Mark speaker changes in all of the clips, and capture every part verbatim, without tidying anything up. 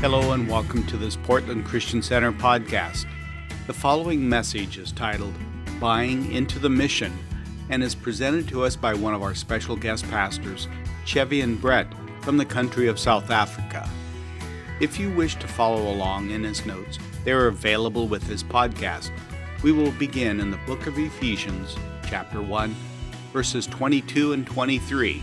Speaker 1: Hello and welcome to this Portland Christian Center podcast. The following message is titled Buying into the Mission and is presented to us by one of our special guest pastors, Chevian Brett, from the country of South Africa. If you wish to follow along in his notes, they are available with his podcast. We will begin in the book of Ephesians, chapter one, verses twenty-two and twenty-three.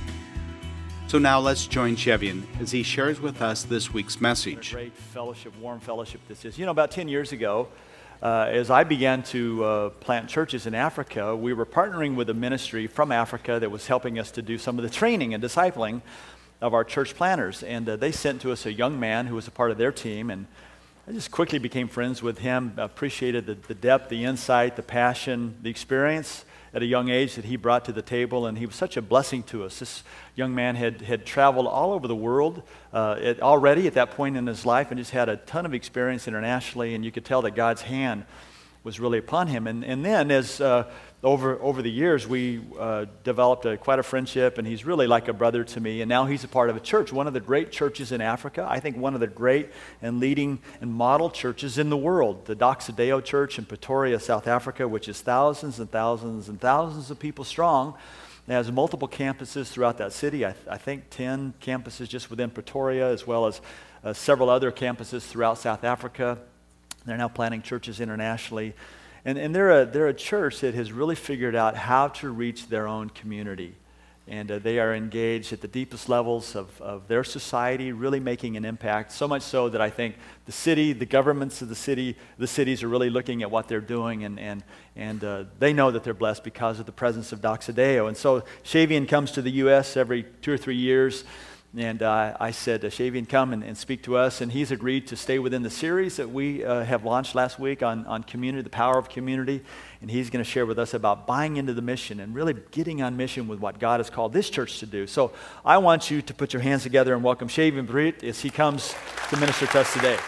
Speaker 1: So now let's join Chevian as he shares with us this week's message.
Speaker 2: Great fellowship, warm fellowship this is. You know, about ten years ago, uh, as I began to uh, plant churches in Africa, we were partnering with a ministry from Africa that was helping us to do some of the training and discipling of our church planters. And uh, they sent to us a young man who was a part of their team, and I just quickly became friends with him, appreciated the, the depth, the insight, the passion, the experience at a young age that he brought to the table, and he was such a blessing to us. This young man had, had traveled all over the world uh, it, already at that point in his life and just had a ton of experience internationally, and you could tell that God's hand was really upon him. And, and then as uh, over over the years, we uh, developed a, quite a friendship, and he's really like a brother to me, and now he's a part of a church, one of the great churches in Africa, I think one of the great and leading and model churches in the world, the Doxa Deo Church in Pretoria, South Africa, which is thousands and thousands and thousands of people strong. It has multiple campuses throughout that city, I, th- I think ten campuses just within Pretoria, as well as uh, several other campuses throughout South Africa. They're now planting churches internationally. And, and they're, a, they're a church that has really figured out how to reach their own community. And uh, they are engaged at the deepest levels of, of their society, really making an impact, so much so that I think the city, the governments of the city, the cities are really looking at what they're doing, and, and, and uh, they know that they're blessed because of the presence of Doxa Deo. And so Chevian comes to the U S every two or three years. And uh, I said, uh, Chevian, come and, and speak to us. And he's agreed to stay within the series that we uh, have launched last week on, on community, the power of community. And he's going to share with us about buying into the mission and really getting on mission with what God has called this church to do. So I want you to put your hands together and welcome Chevian Brett as he comes to minister to us today.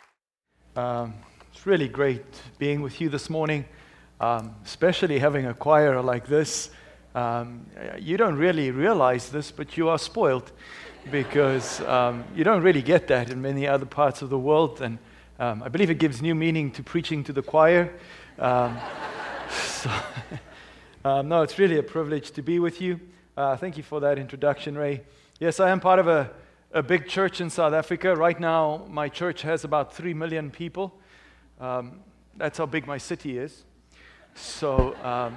Speaker 3: Um, it's really great being with you this morning, um, especially having a choir like this. Um, you don't really realize this, but you are spoiled, because um, you don't really get that in many other parts of the world, and um, I believe it gives new meaning to preaching to the choir. Um, so, um, no, it's really a privilege to be with you. Uh, thank you for that introduction, Ray. Yes, I am part of a, a big church in South Africa. Right now, my church has about three million people. Um, that's how big my city is. So, um,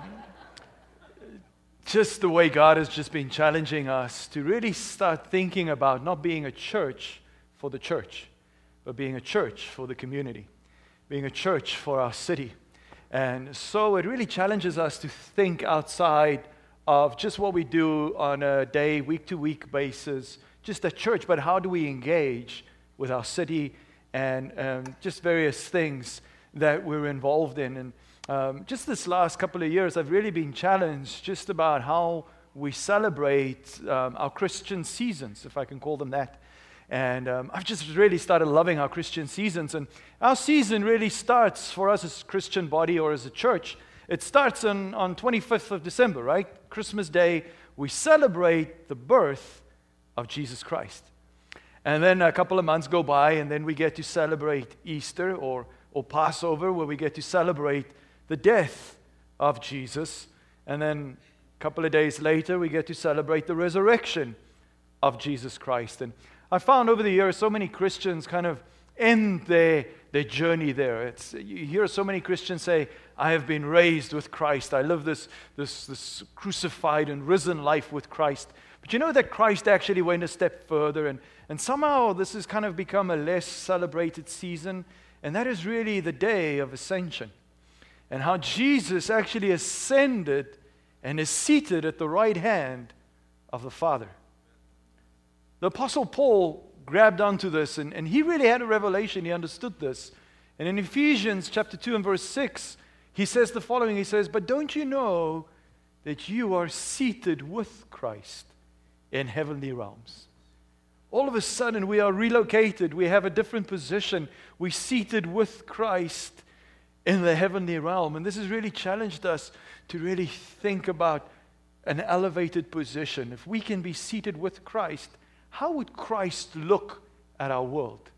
Speaker 3: just the way God has just been challenging us to really start thinking about not being a church for the church, but being a church for the community, being a church for our city. And so it really challenges us to think outside of just what we do on a day, week-to-week basis, just at church, but how do we engage with our city and um, just various things that we're involved in. And Um, just this last couple of years, I've really been challenged just about how we celebrate um, our Christian seasons, if I can call them that. And um, I've just really started loving our Christian seasons. And our season really starts for us as a Christian body or as a church. It starts on, on twenty-fifth of December, right? Christmas Day. We celebrate the birth of Jesus Christ. And then a couple of months go by, and then we get to celebrate Easter or, or Passover, where we get to celebrate the death of Jesus, and then a couple of days later we get to celebrate the resurrection of Jesus Christ. And I found over the years so many Christians kind of end their, their journey there. It's, you hear so many Christians say, I have been raised with Christ. I live this, this, this crucified and risen life with Christ. But you know that Christ actually went a step further, and, and somehow this has kind of become a less celebrated season, and that is really the day of ascension. And how Jesus actually ascended and is seated at the right hand of the Father. The Apostle Paul grabbed onto this, and, and he really had a revelation. He understood this. And in Ephesians chapter two and verse six, he says the following. He says, but don't you know that you are seated with Christ in heavenly realms? All of a sudden, we are relocated. We have a different position. We're seated with Christ in the heavenly realm. And this has really challenged us to really think about an elevated position. If we can be seated with Christ, how would Christ look at our world?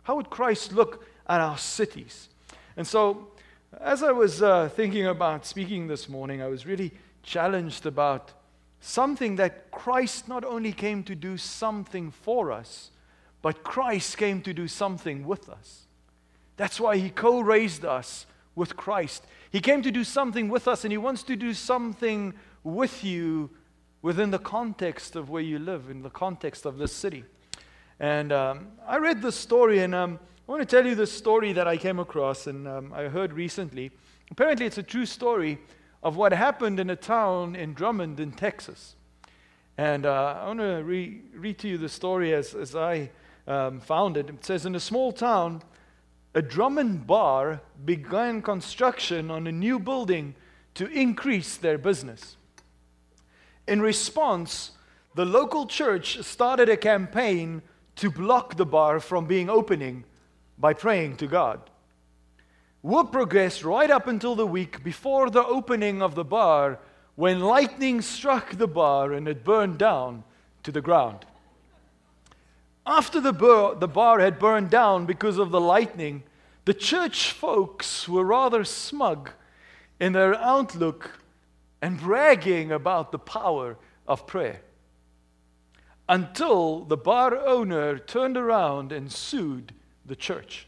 Speaker 3: How would Christ look at our cities? And so, as I was uh, thinking about speaking this morning, I was really challenged about something that Christ not only came to do something for us, but Christ came to do something with us. That's why He co-raised us with Christ. He came to do something with us, and He wants to do something with you within the context of where you live, in the context of this city. And um, I read this story, and um, I want to tell you this story that I came across and um, I heard recently. Apparently, it's a true story of what happened in a town in Drummond in Texas. And uh, I want to re- read to you the story as, as I um, found it. It says, in a small town, a Drummond bar began construction on a new building to increase their business. In response, the local church started a campaign to block the bar from being opening by praying to God. Work progressed right up until the week before the opening of the bar, when lightning struck the bar and it burned down to the ground. After the bar, the bar had burned down because of the lightning, the church folks were rather smug in their outlook and bragging about the power of prayer. Until the bar owner turned around and sued the church.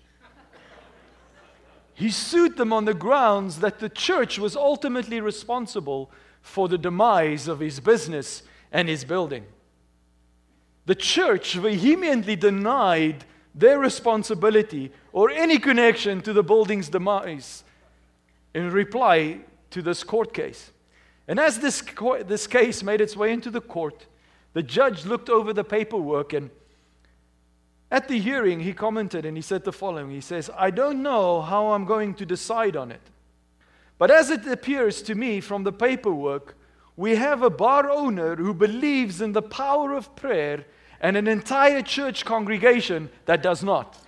Speaker 3: He sued them on the grounds that the church was ultimately responsible for the demise of his business and his building. The church vehemently denied their responsibility or any connection to the building's demise in reply to this court case. And as this, court, this case made its way into the court, the judge looked over the paperwork, and at the hearing he commented and he said the following. He says, I don't know how I'm going to decide on it, but as it appears to me from the paperwork, we have a bar owner who believes in the power of prayer and an entire church congregation that does not.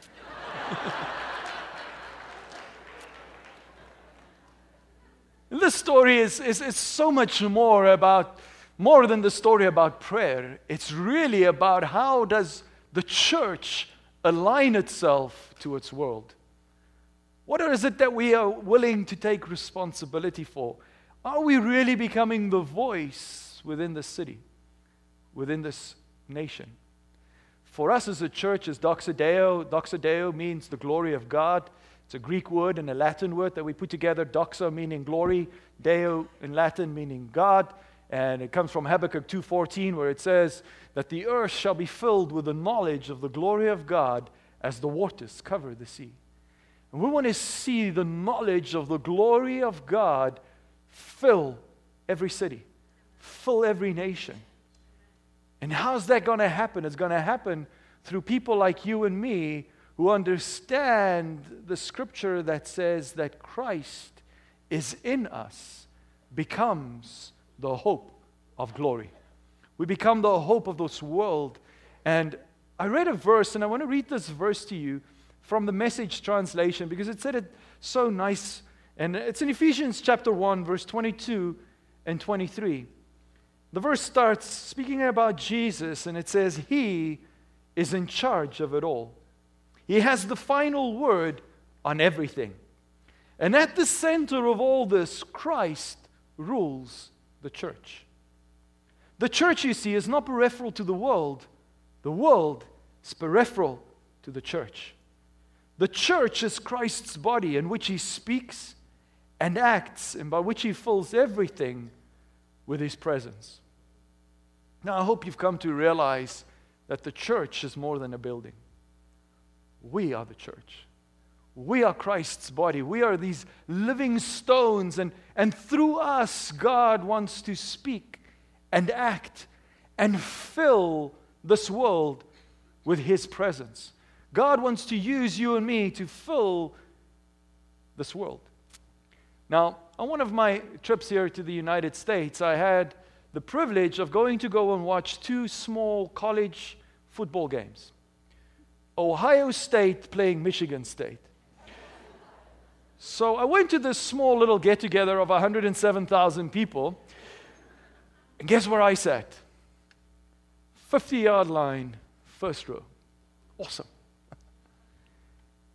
Speaker 3: This story is, is, is so much more about, more than the story about prayer. It's really about how does the church align itself to its world. What is it that we are willing to take responsibility for? Are we really becoming the voice within the city, within this nation? For us as a church, as Doxa Deo, Doxa Deo means the glory of God. It's a Greek word and a Latin word that we put together. Doxa meaning glory, Deo in Latin meaning God. And it comes from Habakkuk two fourteen, where it says that the earth shall be filled with the knowledge of the glory of God as the waters cover the sea. And we want to see the knowledge of the glory of God fill every city, fill every nation. And how's that going to happen? It's going to happen through people like you and me who understand the scripture that says that Christ is in us, becomes the hope of glory. We become the hope of this world. And I read a verse, and I want to read this verse to you from the Message translation because it said it so nice. And it's in Ephesians chapter one, verse twenty-two and twenty-three. The verse starts speaking about Jesus, and it says, He is in charge of it all. He has the final word on everything. And at the center of all this, Christ rules the church. The church, you see, is not peripheral to the world. The world is peripheral to the church. The church is Christ's body in which He speaks and acts, and by which He fills everything with His presence. Now, I hope you've come to realize that the church is more than a building. We are the church. We are Christ's body. We are these living stones, and, and through us, God wants to speak and act and fill this world with His presence. God wants to use you and me to fill this world. Now, on one of my trips here to the United States, I had the privilege of going to go and watch two small college football games. Ohio State playing Michigan State. So I went to this small little get-together of one hundred seven thousand people, and guess where I sat? fifty-yard line, first row. Awesome.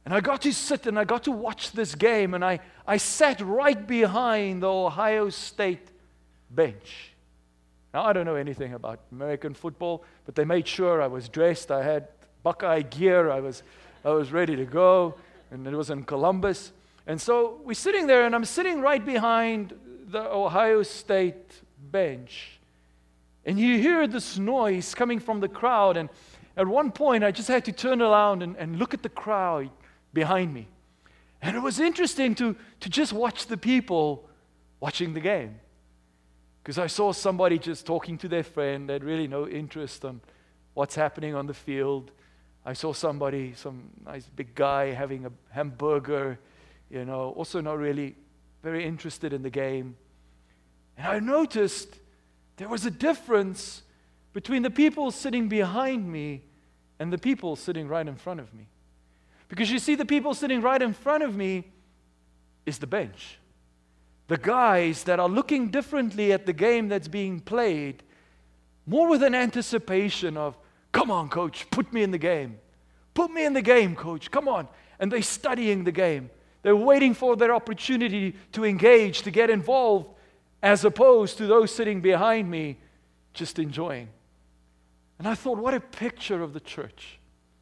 Speaker 3: And I got to sit and I got to watch this game, and I, I sat right behind the Ohio State bench. Now, I don't know anything about American football, but they made sure I was dressed. I had Buckeye gear. I was, I was ready to go, and it was in Columbus. And so we're sitting there, and I'm sitting right behind the Ohio State bench. And you hear this noise coming from the crowd, and at one point I just had to turn around and, and look at the crowd behind me. And it was interesting to, to just watch the people watching the game. Because I saw somebody just talking to their friend. They had really no interest on what's happening on the field. I saw somebody, some nice big guy having a hamburger, you know, also not really very interested in the game. And I noticed there was a difference between the people sitting behind me and the people sitting right in front of me. Because you see, the people sitting right in front of me is the bench. The guys that are looking differently at the game that's being played, more with an anticipation of, come on, coach, put me in the game. Put me in the game, coach, come on. And they're studying the game. They're waiting for their opportunity to engage, to get involved, as opposed to those sitting behind me just enjoying. And I thought, what a picture of the church.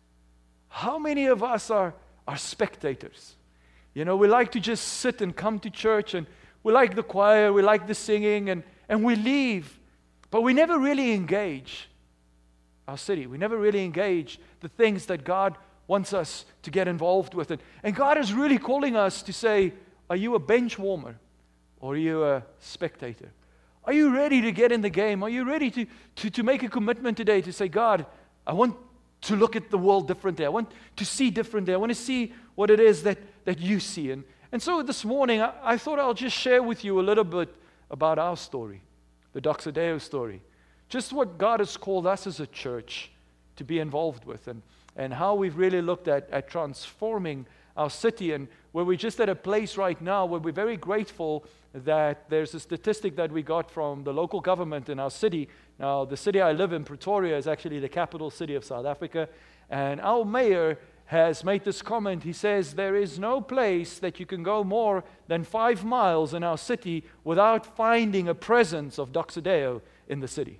Speaker 3: How many of us are, are spectators? You know, we like to just sit and come to church, and we like the choir, we like the singing, and, and we leave. But we never really engage our city. We never really engage the things that God wants us to get involved with. And, and God is really calling us to say, are you a bench warmer or are you a spectator? Are you ready to get in the game? Are you ready to, to, to make a commitment today to say, God, I want to look at the world differently. I want to see differently. I want to see what it is that, that you see. And, and so this morning, I, I thought I'll just share with you a little bit about our story, the Doxa Deo story. Just what God has called us as a church to be involved with, and, and how we've really looked at, at transforming our city, and where we're just at a place right now where we're very grateful that there's a statistic that we got from the local government in our city. Now, the city I live in, Pretoria, is actually the capital city of South Africa, and our mayor has made this comment. He says, there is no place that you can go more than five miles in our city without finding a presence of Doxa Deo in the city.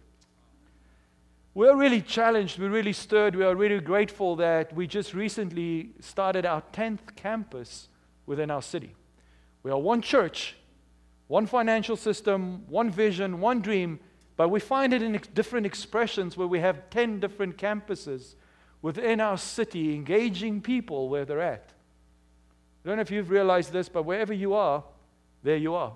Speaker 3: We're really challenged, we're really stirred, we are really grateful that we just recently started our tenth campus within our city. We are one church, one financial system, one vision, one dream, but we find it in ex- different expressions where we have ten different campuses within our city, engaging people where they're at. I don't know if you've realized this, but wherever you are, there you are.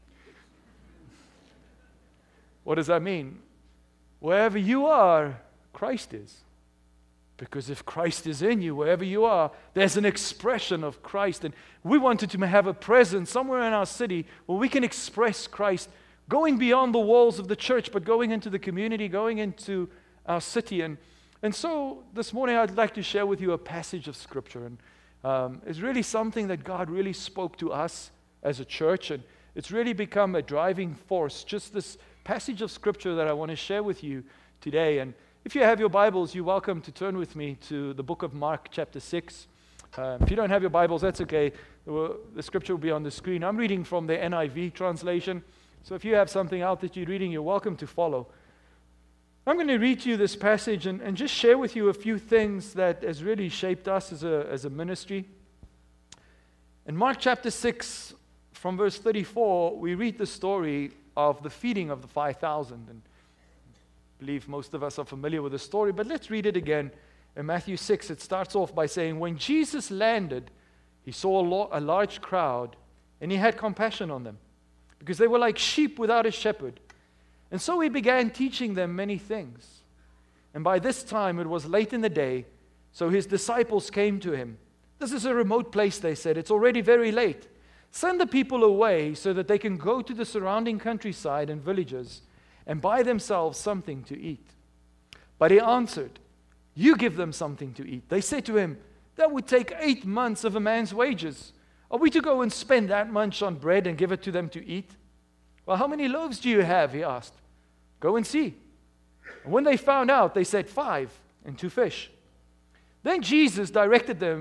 Speaker 3: What does that mean? Wherever you are, Christ is. Because if Christ is in you, wherever you are, there's an expression of Christ. And we wanted to have a presence somewhere in our city where we can express Christ, going beyond the walls of the church, but going into the community, going into our city. And, and so this morning I'd like to share with you a passage of Scripture. And um, it's really something that God really spoke to us as a church. And it's really become a driving force, just this passage of Scripture that I want to share with you today. And if you have your Bibles, you're welcome to turn with me to the book of Mark chapter six. Uh, if you don't have your Bibles, that's okay. The, the Scripture will be on the screen. I'm reading from the N I V translation. So if you have something out that you're reading, you're welcome to follow. I'm going to read to you this passage and, and just share with you a few things that has really shaped us as a, as a ministry. In Mark chapter six, from verse thirty-four, we read the story of the feeding of the five thousand. And I believe most of us are familiar with the story, but let's read it again. In Matthew six, it starts off by saying, when Jesus landed, he saw a, lo- a large crowd, and he had compassion on them, because they were like sheep without a shepherd. And so he began teaching them many things. And by this time it was late in the day, so his disciples came to him. This is a remote place, they said. It's already very late. Send the people away so that they can go to the surrounding countryside and villages and buy themselves something to eat. But he answered, you give them something to eat. They said to him, that would take eight months of a man's wages. Are we to go and spend that much on bread and give it to them to eat? Well, how many loaves do you have? He asked. Go and see. And when they found out, they said, five and two fish. Then Jesus directed them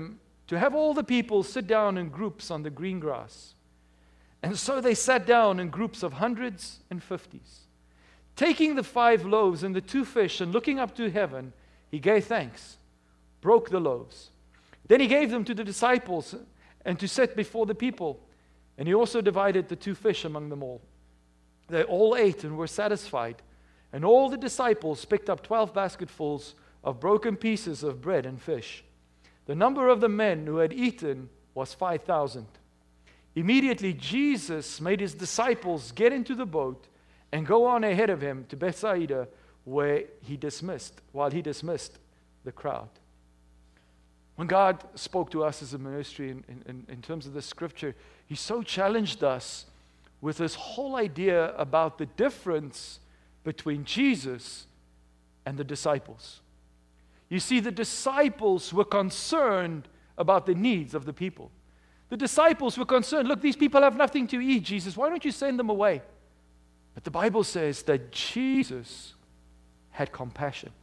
Speaker 3: to have all the people sit down in groups on the green grass. And so they sat down in groups of hundreds and fifties. Taking the five loaves and the two fish and looking up to heaven, he gave thanks, broke the loaves. Then he gave them to the disciples and to set before the people. And he also divided the two fish among them all. They all ate and were satisfied. And all the disciples picked up twelve basketfuls of broken pieces of bread and fish. The number of the men who had eaten was five thousand. Immediately Jesus made his disciples get into the boat and go on ahead of him to Bethsaida, where he dismissed, while he dismissed the crowd. When God spoke to us as a ministry in, in, in terms of the scripture, he so challenged us with this whole idea about the difference between Jesus and the disciples. You see, the disciples were concerned about the needs of the people. The disciples were concerned, look, these people have nothing to eat, Jesus. Why don't you send them away? But the Bible says that Jesus had compassion.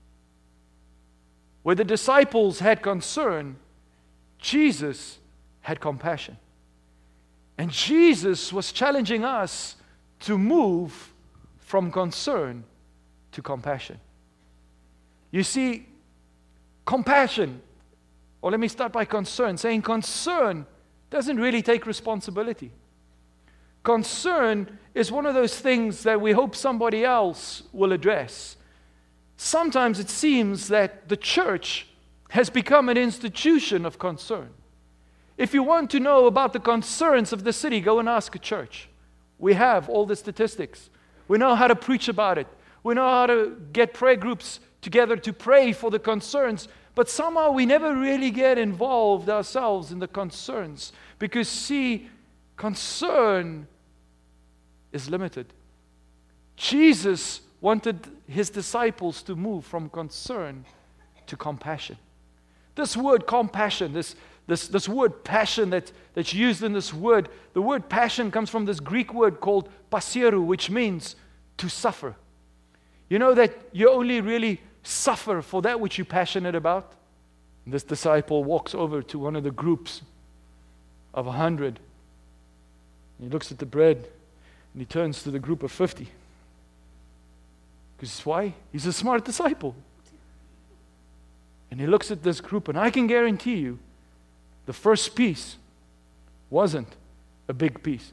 Speaker 3: Where the disciples had concern, Jesus had compassion. And Jesus was challenging us to move from concern to compassion. You see, compassion, or let me start by concern, saying concern doesn't really take responsibility. Concern is one of those things that we hope somebody else will address. Sometimes it seems that the church has become an institution of concern. If you want to know about the concerns of the city, go and ask a church. We have all the statistics. We know how to preach about it. We know how to get prayer groups together to pray for the concerns, but somehow we never really get involved ourselves in the concerns because, see, concern is limited. Jesus wanted his disciples to move from concern to compassion. This word compassion, this, this, this word passion that, that's used in this word, the word passion comes from this Greek word called pasieru, which means to suffer. You know that you only really suffer for that which you're passionate about? And this disciple walks over to one of the groups of a hundred. He looks at the bread and he turns to the group of fifty. Because why? He's a smart disciple. And he looks at this group, and I can guarantee you the first piece wasn't a big piece.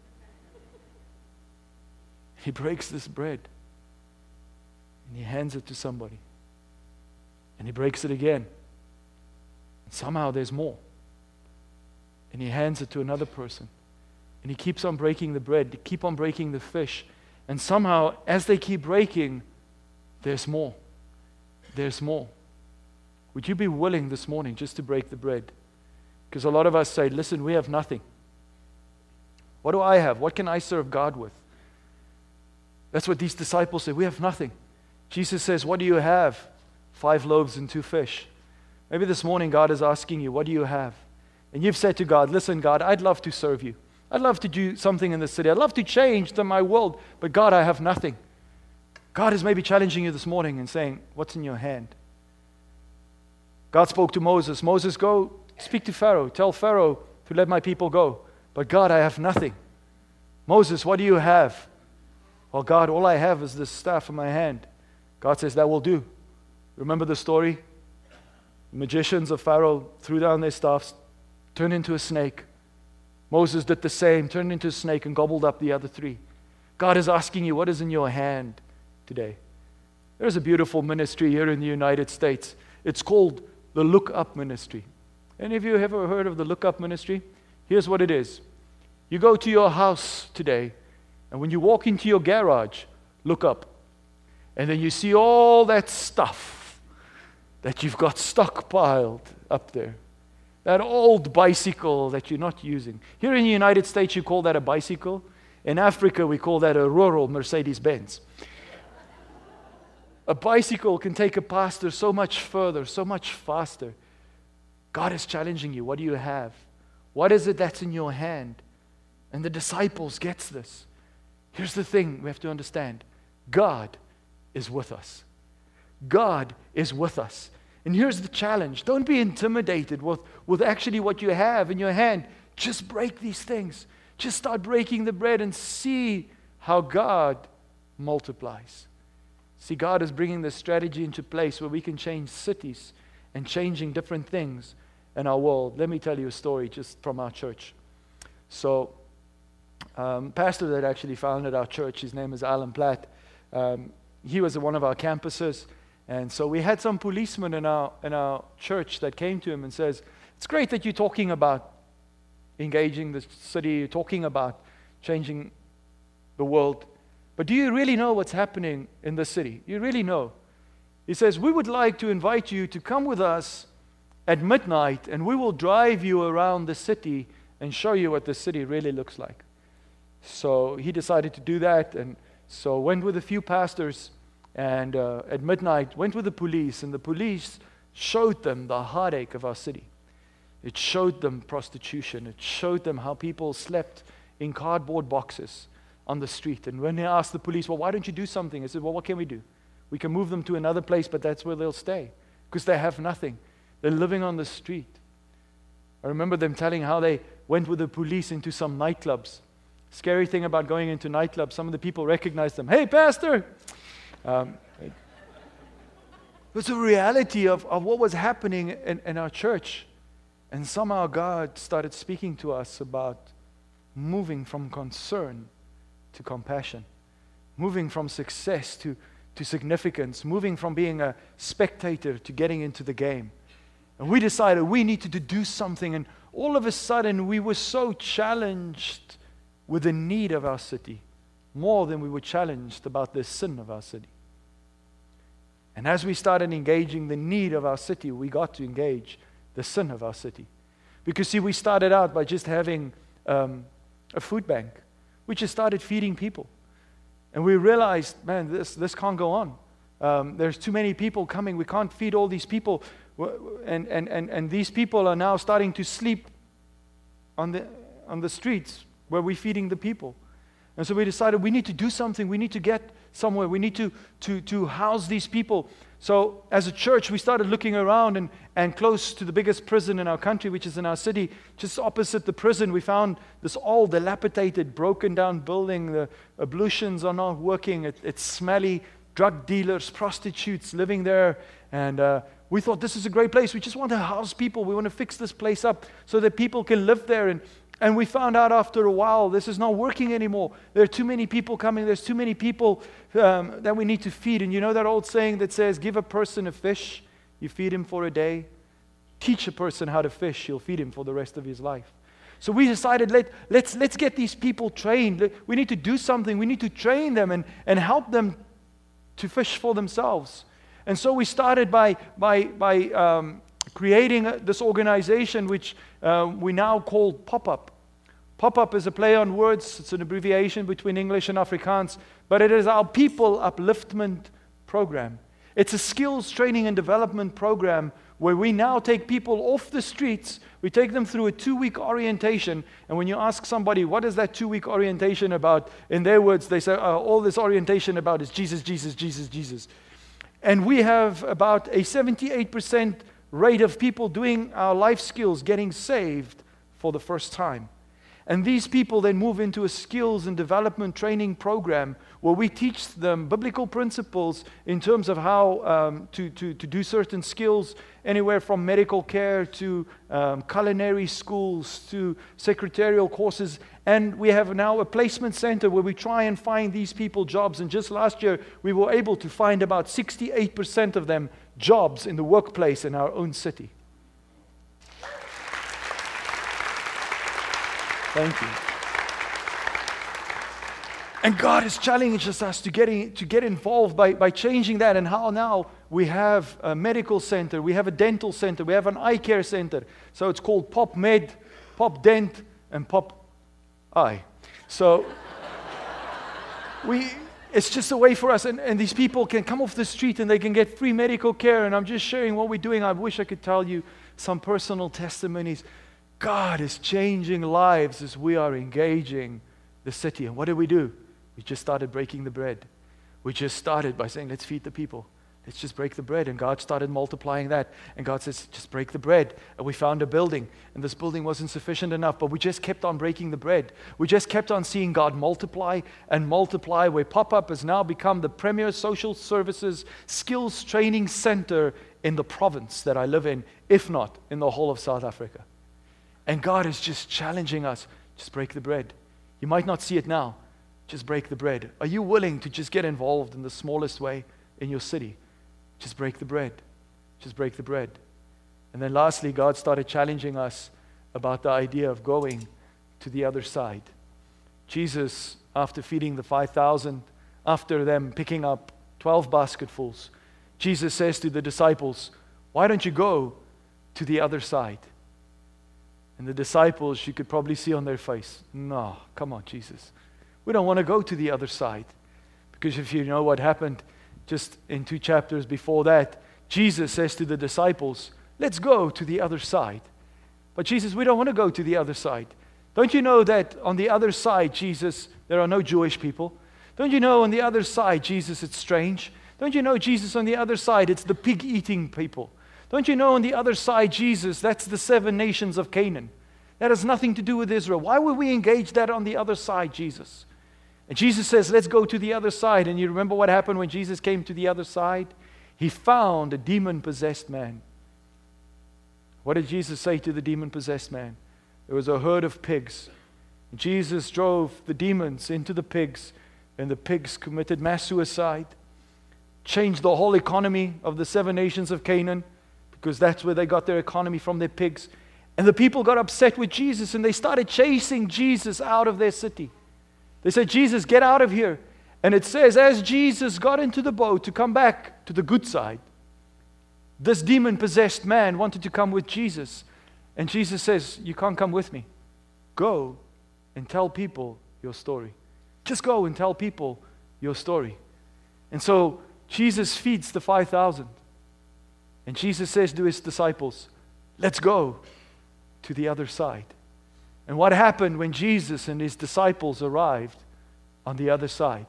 Speaker 3: He breaks this bread and he hands it to somebody. And he breaks it again. And somehow there's more. And he hands it to another person. And he keeps on breaking the bread, they keep on breaking the fish. And somehow, as they keep breaking, there's more. There's more. Would you be willing this morning just to break the bread? Because a lot of us say, listen, we have nothing. What do I have? What can I serve God with? That's what these disciples say. We have nothing. Jesus says, what do you have? Five loaves and two fish. Maybe this morning God is asking you, what do you have? And you've said to God, listen, God, I'd love to serve you. I'd love to do something in the city. I'd love to change the, my world. But God, I have nothing. God is maybe challenging you this morning and saying, what's in your hand? God spoke to Moses. Moses, go speak to Pharaoh. Tell Pharaoh to let my people go. But God, I have nothing. Moses, what do you have? Well, God, all I have is this staff in my hand. God says, that will do. Remember the story? The magicians of Pharaoh threw down their staffs, turned into a snake. Moses did the same, turned into a snake and gobbled up the other three. God is asking you, what is in your hand today? There's a beautiful ministry here in the United States. It's called the Look Up Ministry. Any of you ever heard of the Look Up Ministry? Here's what it is. You go to your house today, and when you walk into your garage, look up. And then you see all that stuff that you've got stockpiled up there. That old bicycle that you're not using. Here in the United States, you call that a bicycle. In Africa, we call that a rural Mercedes-Benz. A bicycle can take a pastor so much further, so much faster. God is challenging you. What do you have? What is it that's in your hand? And the disciples gets this. Here's the thing we have to understand. God is with us. God is with us. And here's the challenge. Don't be intimidated with, with actually what you have in your hand. Just break these things. Just start breaking the bread and see how God multiplies. See, God is bringing this strategy into place where we can change cities and changing different things in our world. Let me tell you a story just from our church. So, um, pastor that actually founded our church, his name is Alan Platt. Um, he was at one of our campuses, and so we had some policemen in our in our church that came to him and says, "It's great that you're talking about engaging the city, you're talking about changing the world, but do you really know what's happening in the city? You really know?" He says, "We would like to invite you to come with us at midnight, and we will drive you around the city and show you what the city really looks like." So he decided to do that, and so went with a few pastors, and uh, at midnight went with the police, and the police showed them the heartache of our city. It showed them prostitution. It showed them how people slept in cardboard boxes on the street. And when they asked the police, "Well, why don't you do something?" I said, "Well, what can we do? We can move them to another place, but that's where they'll stay because they have nothing. They're living on the street." I remember them telling how they went with the police into some nightclubs. Scary thing about going into nightclubs, some of the people recognized them. "Hey, pastor!" Um, it was a reality of, of what was happening in, in our church. And somehow God started speaking to us about moving from concern to compassion, moving from success to, to significance, moving from being a spectator to getting into the game. And we decided we needed to do something, and all of a sudden we were so challenged with the need of our city, more than we were challenged about the sin of our city. And as we started engaging the need of our city, we got to engage the sin of our city. Because see, we started out by just having um, a food bank. We just started feeding people. And we realized, man, this, this can't go on. Um, there's too many people coming. We can't feed all these people. And, and, and, and these people are now starting to sleep on the, on the streets where we're feeding the people. And so we decided we need to do something. We need to get somewhere. We need to, to, to house these people. So as a church, we started looking around, and, and close to the biggest prison in our country, which is in our city, just opposite the prison, we found this old, dilapidated, broken down building. The ablutions are not working. It, it's smelly. Drug dealers, prostitutes living there. And uh, we thought this is a great place. We just want to house people. We want to fix this place up so that people can live there. And And we found out after a while, this is not working anymore. There are too many people coming. There's too many people um, that we need to feed. And you know that old saying that says, give a person a fish, you feed him for a day. Teach a person how to fish, you'll feed him for the rest of his life. So we decided, let, let's, let's get these people trained. We need to do something. We need to train them and, and help them to fish for themselves. And so we started by, by, by um, creating this organization, which uh, we now call Pop-Up. Pop-Up is a play on words. It's an abbreviation between English and Afrikaans, but it is our people upliftment program. It's a skills training and development program where we now take people off the streets. We take them through a two-week orientation, and when you ask somebody, what is that two-week orientation about? In their words, they say, uh, all this orientation about is Jesus, Jesus, Jesus, Jesus. And we have about a seventy-eight percent rate of people doing our life skills, getting saved for the first time. And these people then move into a skills and development training program where we teach them biblical principles in terms of how um, to, to, to do certain skills, anywhere from medical care to um, culinary schools to secretarial courses. And we have now a placement center where we try and find these people jobs. And just last year, we were able to find about sixty-eight percent of them jobs in the workplace in our own city. Thank you. And God has challenged us to get, in, to get involved by, by changing that, and how now we have a medical center, we have a dental center, we have an eye care center. So it's called Pop Med, Pop Dent, and Pop Eye. So we, it's just a way for us, and, and these people can come off the street and they can get free medical care. And I'm just sharing what we're doing. I wish I could tell you some personal testimonies. God is changing lives as we are engaging the city. And what did we do? We just started breaking the bread. We just started by saying, let's feed the people. let's just break the bread. And God started multiplying that. And God says, just break the bread. And we found a building. And this building wasn't sufficient enough, but we just kept on breaking the bread. We just kept on seeing God multiply and multiply, where Pop-Up has now become the premier social services skills training center in the province that I live in, if not in the whole of South Africa. And God is just challenging us, just break the bread. You might not see it now, just break the bread. Are you willing to just get involved in the smallest way in your city? Just break the bread. Just break the bread. And then lastly, God started challenging us about the idea of going to the other side. Jesus, after feeding the five thousand, after them picking up twelve basketfuls, Jesus says to the disciples, why don't you go to the other side? And the disciples, you could probably see on their face, no, come on, Jesus. We don't want to go to the other side. Because if you know what happened just in two chapters before that, Jesus says to the disciples, let's go to the other side. But Jesus, we don't want to go to the other side. Don't you know that on the other side, Jesus, there are no Jewish people? Don't you know on the other side, Jesus, it's strange? Don't you know, Jesus, on the other side, it's the pig-eating people? Don't you know on the other side, Jesus, that's the seven nations of Canaan? That has nothing to do with Israel. Why would we engage that on the other side, Jesus? And Jesus says, let's go to the other side. And you remember what happened when Jesus came to the other side? He found a demon-possessed man. What did Jesus say to the demon-possessed man? There was a herd of pigs. Jesus drove the demons into the pigs, and the pigs committed mass suicide, changed the whole economy of the seven nations of Canaan, because that's where they got their economy from, their pigs. And the people got upset with Jesus, and they started chasing Jesus out of their city. They said, Jesus, get out of here. And it says, as Jesus got into the boat to come back to the good side, this demon-possessed man wanted to come with Jesus. And Jesus says, you can't come with me. Go and tell people your story. Just go and tell people your story. And so Jesus feeds the five thousand. And Jesus says to his disciples, let's go to the other side. And what happened when Jesus and his disciples arrived on the other side?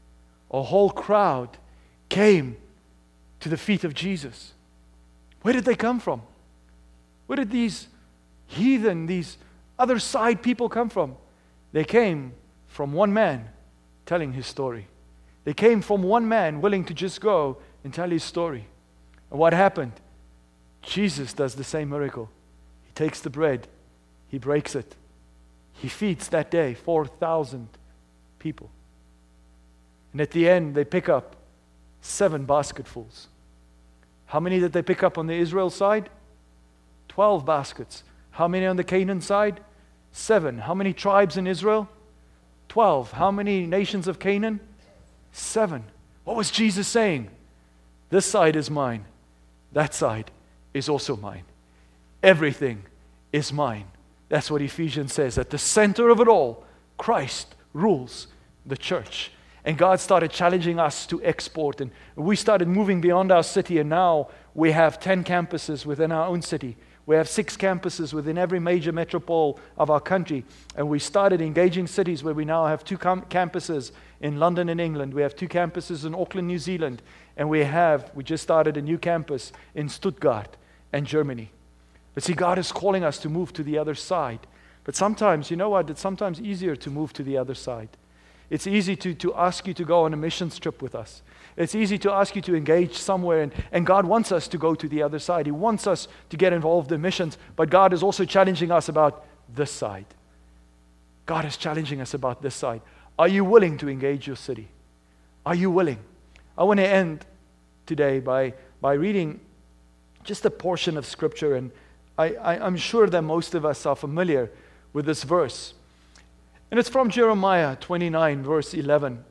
Speaker 3: A whole crowd came to the feet of Jesus. Where did they come from? Where did these heathen, these other side people come from? They came from one man telling his story. They came from one man willing to just go and tell his story. And what happened? Jesus does the same miracle. He takes the bread, he breaks it. He feeds that day four thousand people. And at the end, they pick up seven basketfuls. How many did they pick up on the Israel side? Twelve baskets. How many on the Canaan side? Seven. How many tribes in Israel? Twelve. How many nations of Canaan? Seven. What was Jesus saying? This side is mine. That side is also mine. Everything is mine. That's what Ephesians says. At the center of it all, Christ rules the church. And God started challenging us to export. And we started moving beyond our city. And now we have ten campuses within our own city. We have six campuses within every major metropole of our country. And we started engaging cities where we now have two com- campuses in London and England. We have two campuses in Auckland, New Zealand. And we have, we just started a new campus in Stuttgart and Germany. But see, God is calling us to move to the other side. But sometimes, you know what, it's sometimes easier to move to the other side. It's easy to, to ask you to go on a missions trip with us. It's easy to ask you to engage somewhere, and, and God wants us to go to the other side. He wants us to get involved in missions, but God is also challenging us about this side. God is challenging us about this side. Are you willing to engage your city? Are you willing? I want to end today by, by reading just a portion of Scripture, and I, I, I'm sure that most of us are familiar with this verse. And it's from Jeremiah twenty-nine, verse eleven.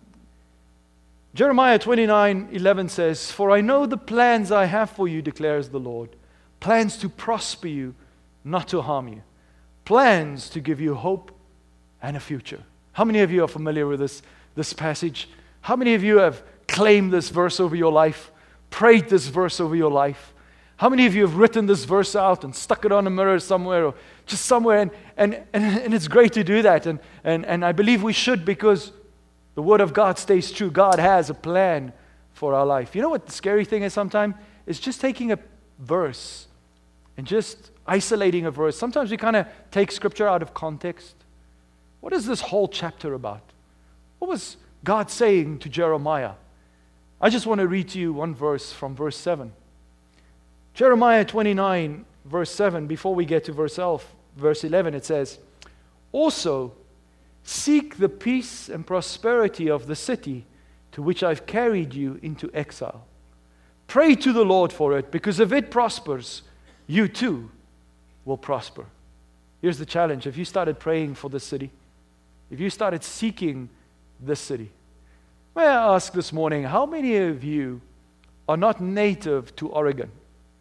Speaker 3: Jeremiah twenty-nine, eleven says, "For I know the plans I have for you, declares the Lord, plans to prosper you, not to harm you, plans to give you hope and a future." How many of you are familiar with this, this passage? How many of you have claimed this verse over your life, prayed this verse over your life? How many of you have written this verse out and stuck it on a mirror somewhere or just somewhere? And, and, and, and it's great to do that. And, and, and I believe we should, because the Word of God stays true. God has a plan for our life. You know what the scary thing is sometimes? It's just taking a verse and just isolating a verse. Sometimes we kind of take Scripture out of context. What is this whole chapter about? What was God saying to Jeremiah? I just want to read to you one verse from verse seven. Jeremiah twenty-nine, verse seven, before we get to verse eleven, it says, "Also, seek the peace and prosperity of the city to which I've carried you into exile. Pray to the Lord for it, because if it prospers, you too will prosper." Here's the challenge. If you started praying for the city, if you started seeking this city, may I ask this morning, how many of you are not native to Oregon?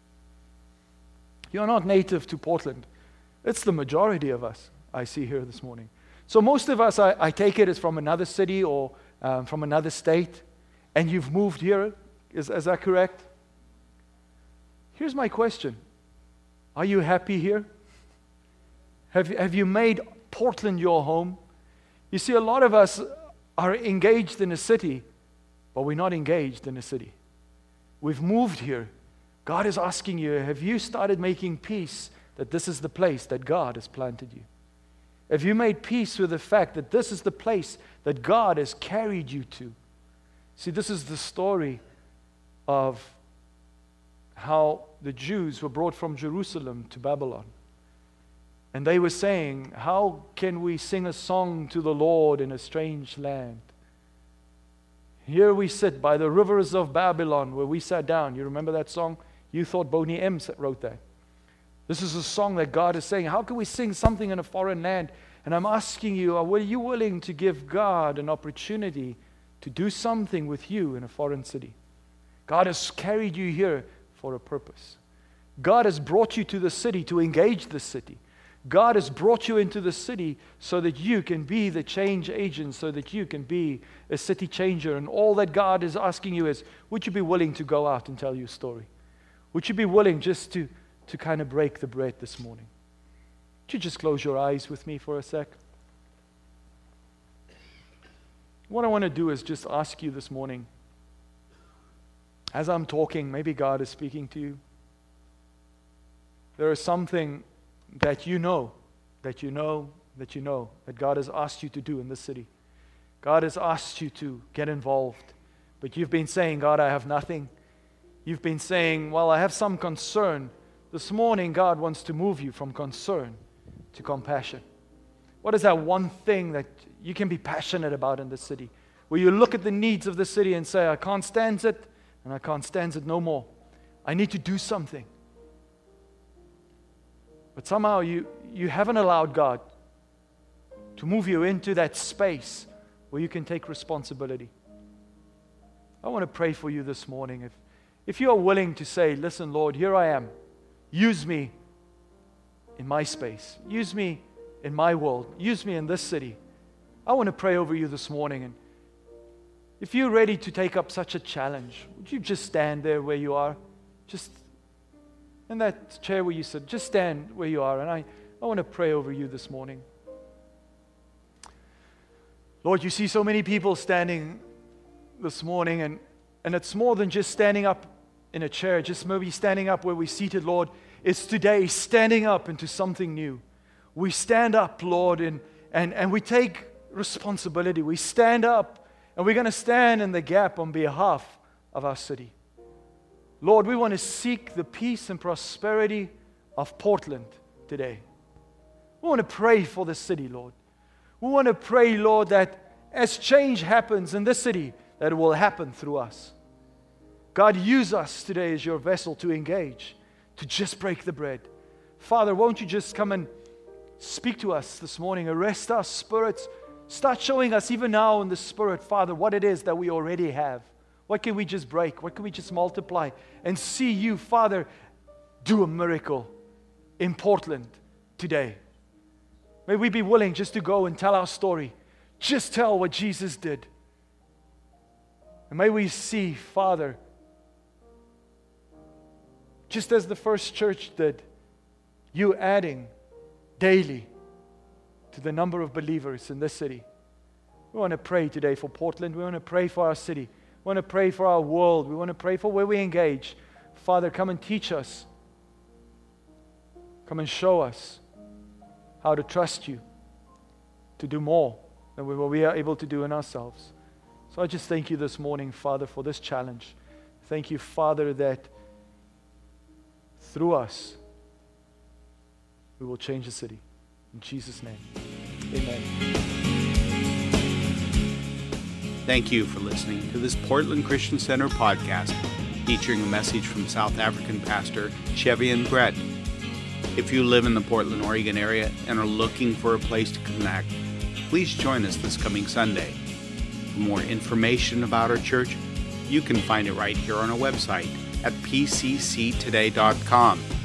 Speaker 3: You are not native to Portland. It's the majority of us I see here this morning. So most of us, I, I take it, is from another city or um, from another state, and you've moved here. Is, is that correct? Here's my question. Are you happy here? Have, have you made Portland your home? You see, a lot of us are engaged in a city, but we're not engaged in a city. We've moved here. God is asking you, have you started making peace that this is the place that God has planted you? Have you made peace with the fact that this is the place that God has carried you to? See, this is the story of how the Jews were brought from Jerusalem to Babylon. And they were saying, how can we sing a song to the Lord in a strange land? Here we sit by the rivers of Babylon, where we sat down. You remember that song? You thought Boney M wrote that. This is a song that God is saying, how can we sing something in a foreign land? And I'm asking you, are you willing to give God an opportunity to do something with you in a foreign city? God has carried you here for a purpose. God has brought you to the city to engage the city. God has brought you into the city so that you can be the change agent, so that you can be a city changer. And all that God is asking you is, would you be willing to go out and tell your story? Would you be willing just to, to kind of break the bread this morning? Would you just close your eyes with me for a sec? What I want to do is just ask you this morning, as I'm talking, maybe God is speaking to you. There is something that you know, that you know, that you know, that God has asked you to do in this city. God has asked you to get involved. But you've been saying, God, I have nothing. You've been saying, well, I have some concern. This morning, God wants to move you from concern to compassion. What is that one thing that you can be passionate about in this city? Where you look at the needs of the city and say, I can't stand it, and I can't stand it no more. I need to do something. But somehow you, you haven't allowed God to move you into that space where you can take responsibility. I want to pray for you this morning. If, if you are willing to say, listen, Lord, here I am. Use me in my space. Use me in my world. Use me in this city. I want to pray over you this morning. And if you're ready to take up such a challenge, would you just stand there where you are? Just in that chair where you sit, just stand where you are. And I, I want to pray over you this morning. Lord, you see so many people standing this morning, and, and it's more than just standing up in a chair, just maybe standing up where we're seated, Lord. It's today standing up into something new. We stand up, Lord, and, and, and we take responsibility. We stand up, and we're going to stand in the gap on behalf of our city. Lord, we want to seek the peace and prosperity of Portland today. We want to pray for the city, Lord. We want to pray, Lord, that as change happens in this city, that it will happen through us. God, use us today as your vessel to engage, to just break the bread. Father, won't you just come and speak to us this morning, arrest our spirits, start showing us even now in the Spirit, Father, what it is that we already have. What can we just break? What can we just multiply? And see you, Father, do a miracle in Portland today. May we be willing just to go and tell our story. Just tell what Jesus did. And may we see, Father, just as the first church did, you adding daily to the number of believers in this city. We want to pray today for Portland. We want to pray for our city. We want to pray for our world. We want to pray for where we engage. Father, come and teach us. Come and show us how to trust you, to do more than what we are able to do in ourselves. So I just thank you this morning, Father, for this challenge. Thank you, Father, that through us, we will change the city. In Jesus' name, amen.
Speaker 1: Thank you for listening to this Portland Christian Center podcast featuring a message from South African pastor Chevian Brett. If you live in the Portland, Oregon area and are looking for a place to connect, please join us this coming Sunday. For more information about our church, you can find it right here on our website at p c c today dot com.